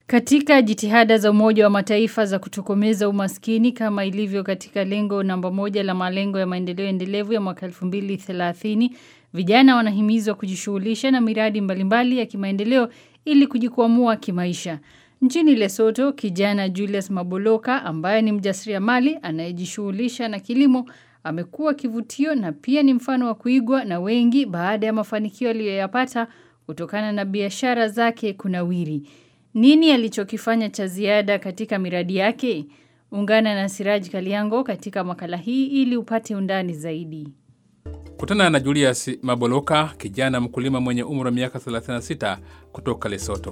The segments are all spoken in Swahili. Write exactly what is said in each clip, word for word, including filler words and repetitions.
Katika jitihada za Umoja wa Mataifa za kutokomeza umaskini kama ilivyo katika lengo namba moja la malengo ya maendeleo endelevu ya mwaka elfu mbili thelathini, vijana wanahimizwa kujishughulisha na miradi mbalimbali ya kimaendeleo ili kujikwamua kimaisha. Nchini Lesotho, kijana Julius Maboloka ambaye ni mjasiriamali anayejishughulisha na kilimo amekuwa kivutio na pia ni mfano wa kuigwa na wengi baada ya mafanikio aliyoyapata kutokana na biashara zake kunawiri. Nini alichokifanya cha ziada katika miradi yake? Ungana na Siraj Kaliango katika makala hii ili upate undani zaidi. Kutana na Julius Maboloka, kijana mkulima mwenye umri wa miaka thelathini na sita kutoka Lesotho.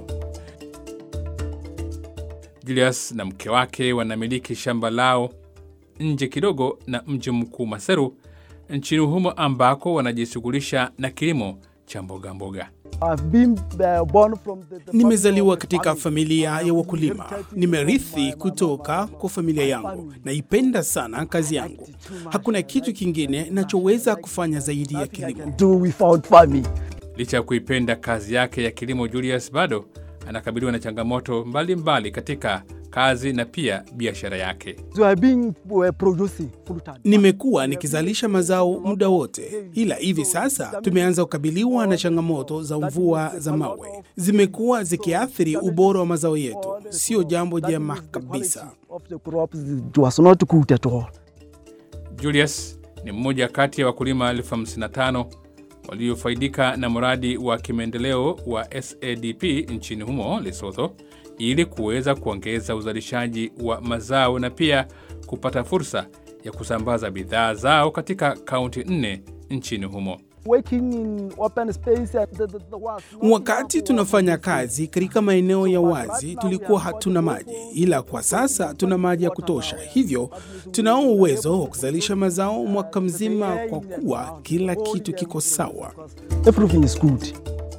Julius na mke wake wanamiliki shamba lao nje kidogo na mji mkuu Maseru, nchini humo ambako wanajishughulisha na kilimo cha mboga mboga. Nimezaliwa katika familia ya wakulima. Nimerithi kutoka kwa familia yangu. Naipenda sana kazi yangu. Hakuna kitu kingine nachoweza kufanya zaidi ya kilimo. Licha ya kuipenda kazi yake ya kilimo, Julius bado anakabiliwa na changamoto mbalimbali mbali katika kazi na pia biashara yake. Nimekuwa nikizalisha mazao muda wote, ila hivi sasa tumeanza kukabiliwa na changamoto za mvua za mawe. Zimekuwa zikiathiri ubora wa mazao yetu. Sio jambo jema kabisa. Julius ni mmoja kati ya wakulima elfu hamsini na tano waliofaidika na mradi wa kimaendeleo wa S A D P nchini humo Lesotho ili kuweza kuongeza uzalishaji wa mazao na pia kupata fursa ya kusambaza bidhaa zao katika kaunti nne nchini humo. Wakati tunafanya kazi katika maeneo ya wazi tulikuwa hatuna maji, ila kwa sasa tuna maji ya kutosha. Hivyo tunao uwezo wa kuzalisha mazao mwaka mzima kwa kuwa kila kitu kiko sawa. Everything is good.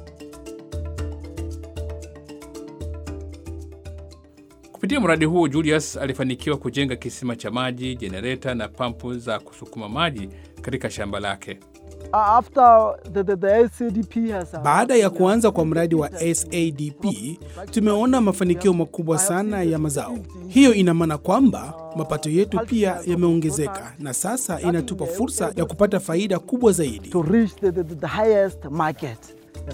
Kupitia mradi huu, Julius alifanikiwa kujenga kisima cha maji, jenereta na pampu za kusukuma maji katika shamba lake. After the, the, the S A D P has a... Baada ya kuanza kwa mradi wa S A D P, tumeona mafanikio makubwa sana ya mazao. Hiyo ina maana kwamba mapato yetu pia yameongezeka na sasa inatupa fursa ya kupata faida kubwa zaidi. To reach the, the, the highest market. Yes.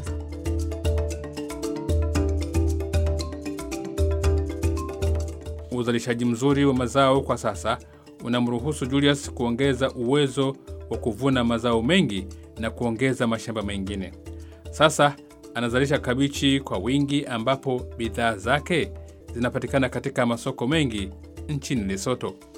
Uzalishaji mzuri wa mazao kwa sasa unamruhusu Julius kuongeza uwezo wa kuvuna mazao mengi na kuongeza mashamba mengine. Sasa anazalisha kabichi kwa wingi ambapo bidhaa zake zinapatikana katika masoko mengi nchini Lesotho.